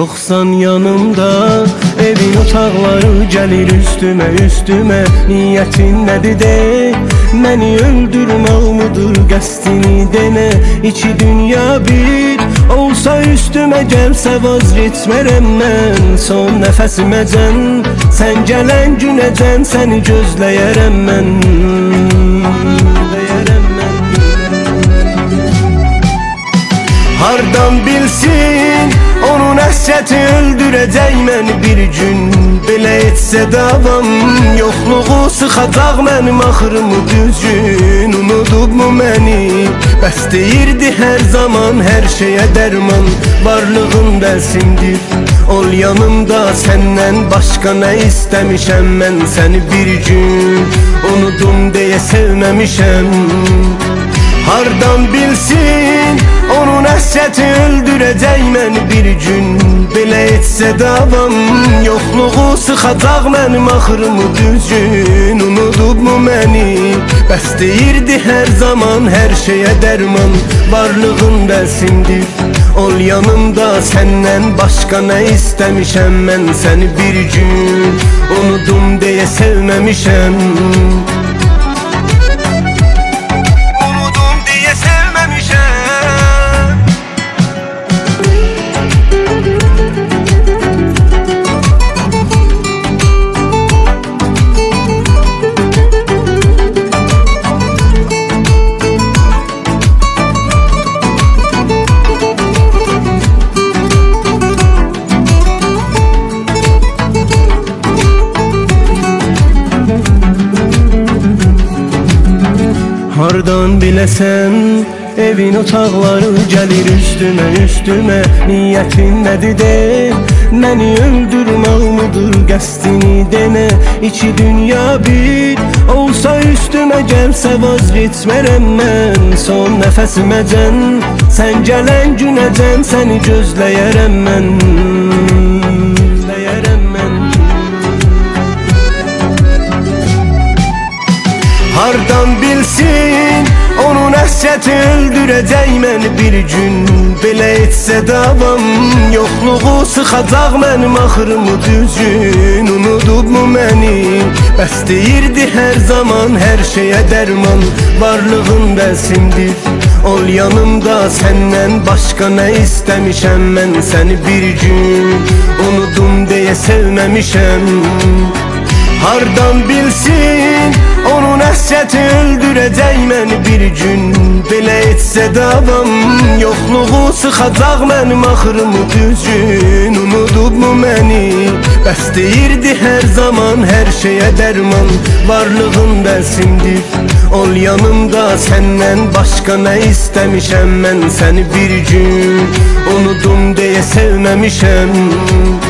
Yoxsan yanımda, evin otaqları gəlir üstümə, üstümə. Niyyətin nədir de, məni öldürmək mıdır qəsdini denə. İki dünya bir olsa üstümə gəlsə vazgeçmərəm mən. Son nəfəsiməcən, sən gələn günəcən səni gözləyərəm mən. Hardan bilsin, onun əsrəti öldürəcək məni bir gün. Belə etsə davam, yoxluğu sıxacaq mənim axırımı düzgün. Unudubmu məni, bəs deyirdi hər zaman hər şeyə dərman. Varlığın bəsimdir, ol yanımda, səndən başqa nə istəmişəm mən səni bir gün. Unudum deyə sevməmişəm. Hardan bilsin, onun əsrəti öldürəcək məni bir gün. Belə etsə davam, yoxluğu sıxacaq mənim axırımı düzgün. Unudubmu məni, bəs deyirdi hər zaman hər şeyə dərman. Varlığın bəsimdir, ol yanımda, səndən başqa nə istəmişəm mən səni bir gün. Unudum deyə sevməmişəm. Hardan biləsən, evin otaqları gəlir üstümə, üstümə. Niyyətin nədir de, məni öldürmək mıdır qəsdini denə. İki dünya bir olsa üstümə gəlsə vazgeçmərəm mən. Son nəfəsiməcən, sən gələn günəcən səni gözləyərəm mən. Hardan bilsin, onun əsrəti öldürəcək məni bir gün. Belə etsə davam, yoxluğu sıxacaq mənim axırımı düzgün. Unudubmu məni, bəs deyirdi hər zaman hər şeyə dərman. Varlığın bəsimdir, ol yanımda, səndən başqa nə istəmişəm mən səni bir gün. Unudum deyə sevməmişəm. Hardan bilsin, onun əsrəti öldürəcək məni bir gün. Belə etsə davam, yoxluğu sıxacaq mənim axırımı düzgün. Unudubmu məni, bəs deyirdi hər zaman hər şeyə dərman. Varlığın bəsimdir, ol yanımda, səndən başqa nə istəmişəm mən səni bir gün. Unudum deyə sevməmişəm.